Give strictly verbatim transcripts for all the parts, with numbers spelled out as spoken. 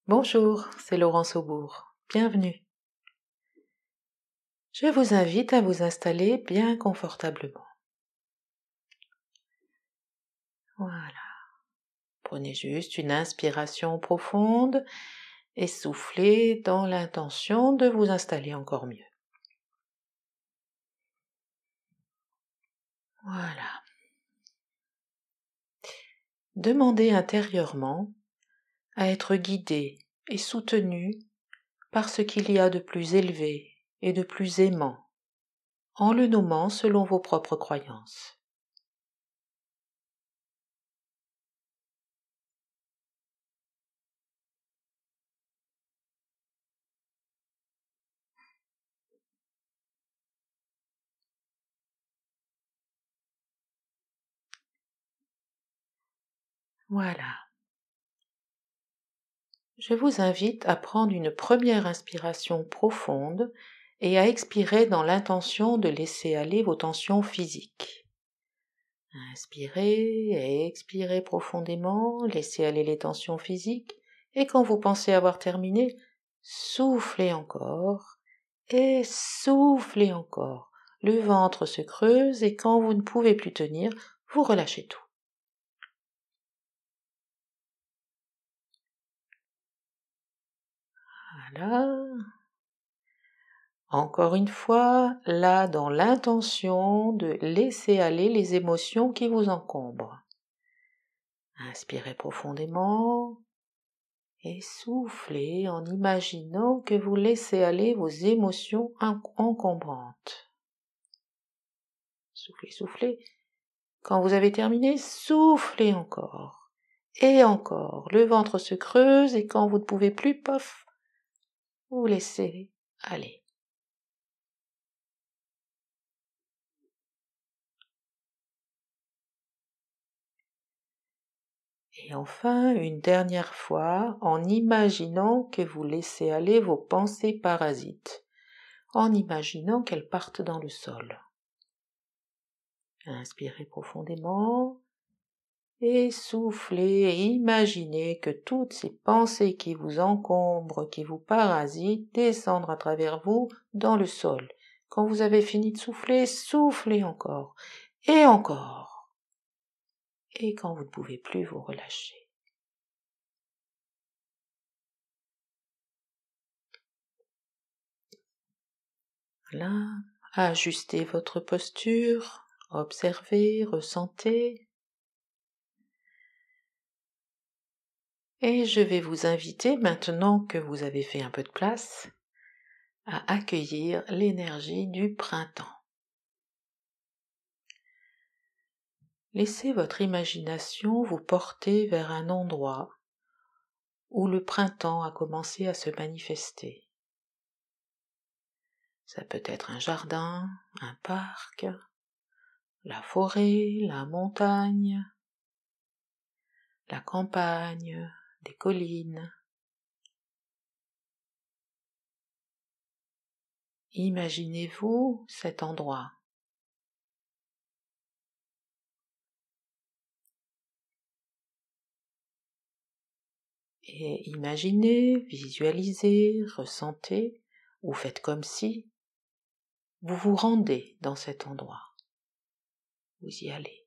Bonjour, c'est Laurence Aubourg. Bienvenue. Je vous invite à vous installer bien confortablement. Voilà. Prenez juste une inspiration profonde et soufflez dans l'intention de vous installer encore mieux. Voilà. Demandez intérieurement à être guidé et soutenu par ce qu'il y a de plus élevé et de plus aimant, en le nommant selon vos propres croyances. Voilà. Je vous invite à prendre une première inspiration profonde et à expirer dans l'intention de laisser aller vos tensions physiques. Inspirez et expirez profondément, laissez aller les tensions physiques et quand vous pensez avoir terminé, soufflez encore et soufflez encore. Le ventre se creuse et quand vous ne pouvez plus tenir, vous relâchez tout. Voilà. Encore une fois, là dans l'intention de laisser aller les émotions qui vous encombrent. Inspirez profondément et soufflez en imaginant que vous laissez aller vos émotions encombrantes. Soufflez, soufflez. Quand vous avez terminé, soufflez encore. Et encore. Le ventre se creuse et quand vous ne pouvez plus, pof, vous laissez aller. Et enfin, une dernière fois, en imaginant que vous laissez aller vos pensées parasites, en imaginant qu'elles partent dans le sol. Inspirez profondément et soufflez et imaginez que toutes ces pensées qui vous encombrent, qui vous parasitent, descendent à travers vous dans le sol. Quand vous avez fini de souffler, soufflez encore et encore. Et quand vous ne pouvez plus, vous relâchez. Là, ajustez votre posture, observez, ressentez. Et je vais vous inviter, maintenant que vous avez fait un peu de place, à accueillir l'énergie du printemps. Laissez votre imagination vous porter vers un endroit où le printemps a commencé à se manifester. Ça peut être un jardin, un parc, la forêt, la montagne, la campagne, des collines. Imaginez-vous cet endroit. Et imaginez, visualisez, ressentez, ou faites comme si vous vous rendez dans cet endroit. Vous y allez.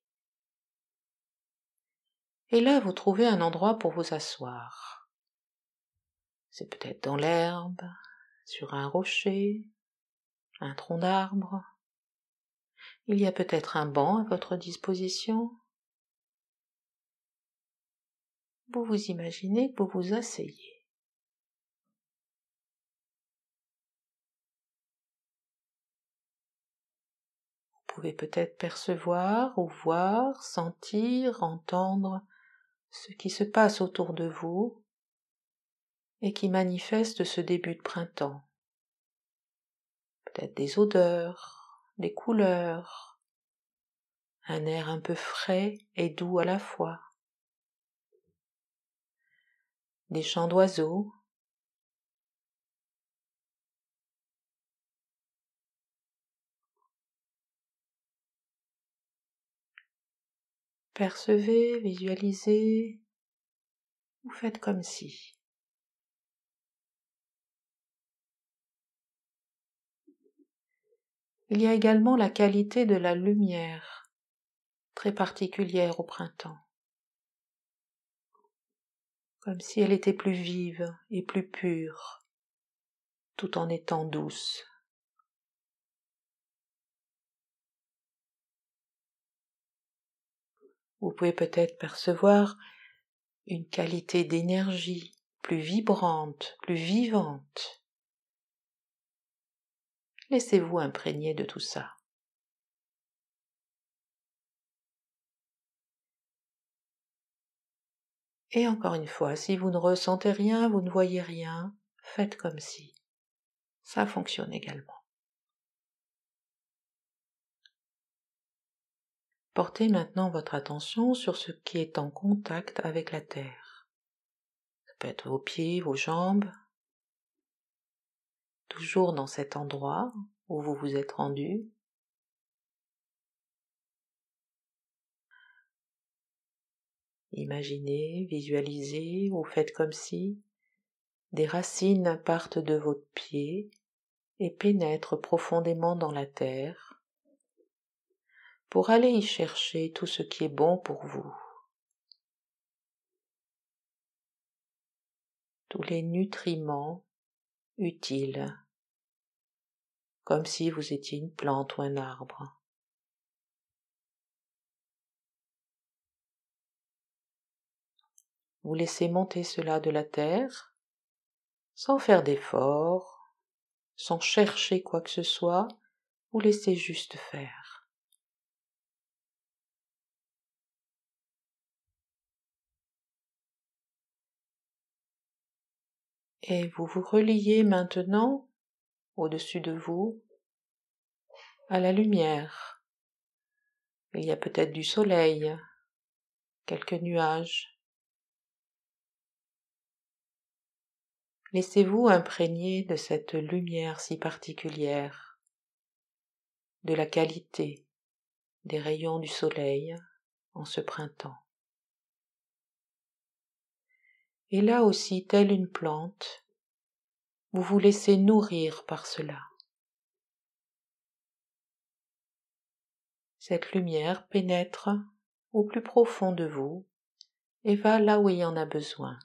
Et là, vous trouvez un endroit pour vous asseoir. C'est peut-être dans l'herbe, sur un rocher, un tronc d'arbre. Il y a peut-être un banc à votre disposition. Vous vous imaginez que vous vous asseyez. Vous pouvez peut-être percevoir ou voir, sentir, entendre ce qui se passe autour de vous et qui manifeste ce début de printemps. Peut-être des odeurs, des couleurs, un air un peu frais et doux à la fois, des chants d'oiseaux, percevez, visualisez, ou faites comme si. Il y a également la qualité de la lumière, très particulière au printemps, comme si elle était plus vive et plus pure, tout en étant douce. Vous pouvez peut-être percevoir une qualité d'énergie plus vibrante, plus vivante. Laissez-vous imprégner de tout ça. Et encore une fois, si vous ne ressentez rien, vous ne voyez rien, faites comme si. Ça fonctionne également. Portez maintenant votre attention sur ce qui est en contact avec la terre. Ça peut être vos pieds, vos jambes, toujours dans cet endroit où vous vous êtes rendu. Imaginez, visualisez ou faites comme si des racines partent de votre pied et pénètrent profondément dans la terre pour aller y chercher tout ce qui est bon pour vous. Tous les nutriments utiles, comme si vous étiez une plante ou un arbre. Vous laissez monter cela de la terre, sans faire d'effort, sans chercher quoi que ce soit, vous laissez juste faire. Et vous vous reliez maintenant, au-dessus de vous, à la lumière. Il y a peut-être du soleil, quelques nuages. Laissez-vous imprégner de cette lumière si particulière, de la qualité des rayons du soleil en ce printemps. Et là aussi, telle une plante, vous vous laissez nourrir par cela. Cette lumière pénètre au plus profond de vous et va là où il y en a besoin.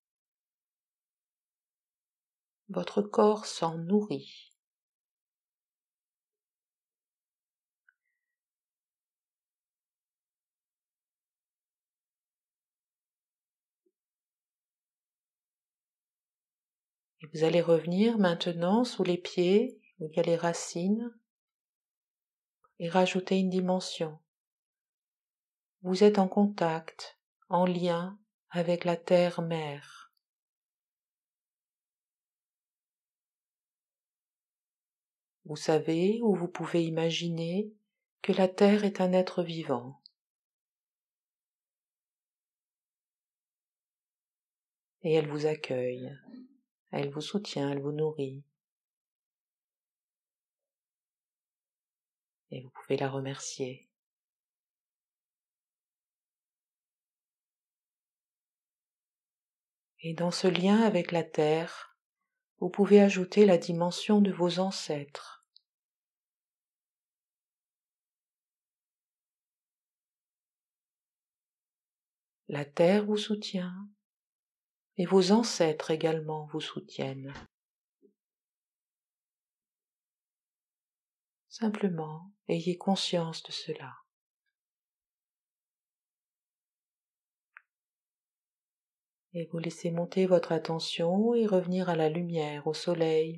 Votre corps s'en nourrit. Et vous allez revenir maintenant sous les pieds où il y a les racines et rajouter une dimension. Vous êtes en contact, en lien avec la terre-mère. Vous savez ou vous pouvez imaginer que la terre est un être vivant. Et elle vous accueille, elle vous soutient, elle vous nourrit. Et vous pouvez la remercier. Et dans ce lien avec la terre, vous pouvez ajouter la dimension de vos ancêtres. La terre vous soutient et vos ancêtres également vous soutiennent. Simplement, ayez conscience de cela. Et vous laissez monter votre attention et revenir à la lumière, au soleil.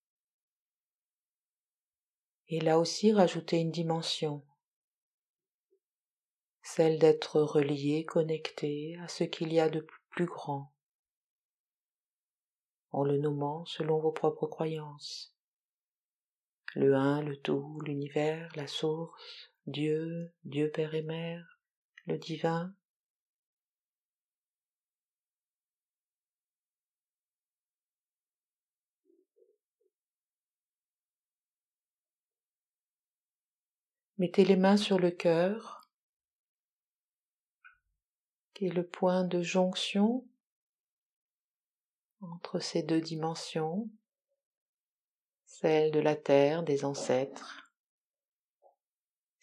Et là aussi rajouter une dimension, celle d'être relié, connecté à ce qu'il y a de plus grand, en le nommant selon vos propres croyances. Le un, le tout, l'univers, la source, Dieu, Dieu Père et Mère, le divin. Mettez les mains sur le cœur, qui est le point de jonction entre ces deux dimensions, celle de la terre, des ancêtres,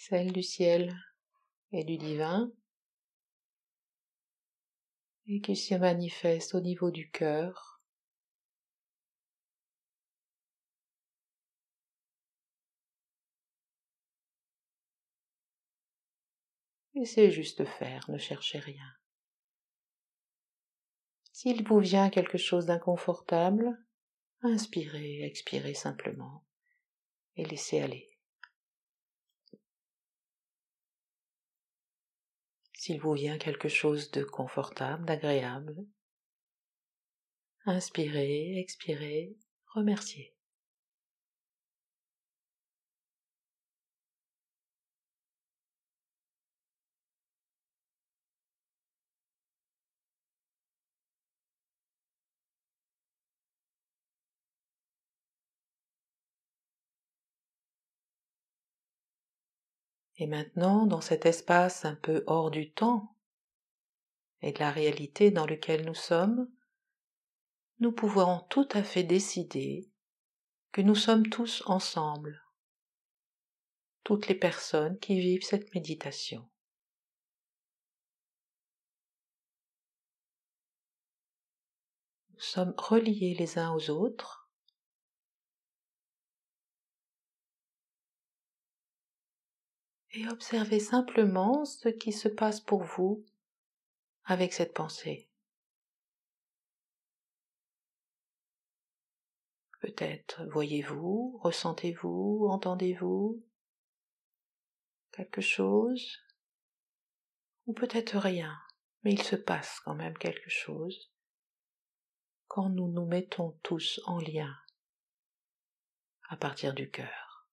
celle du ciel et du divin, et qui se manifeste au niveau du cœur. Laissez juste faire, ne cherchez rien. S'il vous vient quelque chose d'inconfortable, inspirez, expirez simplement et laissez aller. S'il vous vient quelque chose de confortable, d'agréable, inspirez, expirez, remerciez. Et maintenant, dans cet espace un peu hors du temps et de la réalité dans lequel nous sommes, nous pouvons tout à fait décider que nous sommes tous ensemble, toutes les personnes qui vivent cette méditation. Nous sommes reliés les uns aux autres et observez simplement ce qui se passe pour vous avec cette pensée. Peut-être voyez-vous, ressentez-vous, entendez-vous quelque chose, ou peut-être rien, mais il se passe quand même quelque chose quand nous nous mettons tous en lien à partir du cœur.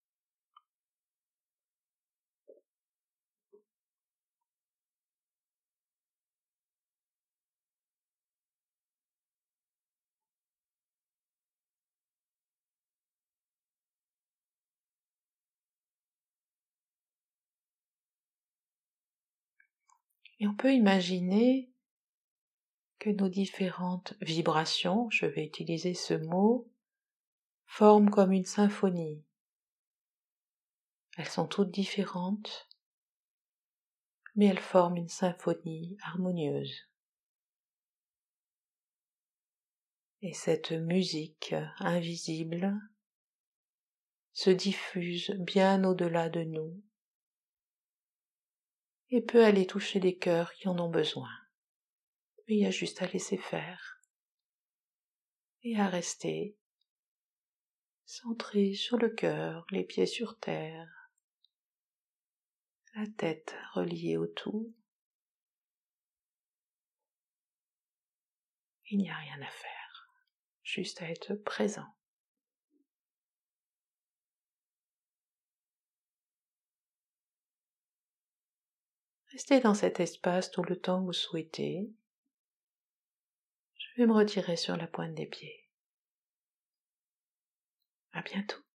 Et on peut imaginer que nos différentes vibrations, je vais utiliser ce mot, forment comme une symphonie. Elles sont toutes différentes, mais elles forment une symphonie harmonieuse. Et cette musique invisible se diffuse bien au-delà de nous et peut aller toucher des cœurs qui en ont besoin. Mais il y a juste à laisser faire et à rester centré sur le cœur, les pieds sur terre, la tête reliée au tout. Il n'y a rien à faire, juste à être présent. Restez dans cet espace tout le temps que vous souhaitez. Je vais me retirer sur la pointe des pieds. À bientôt.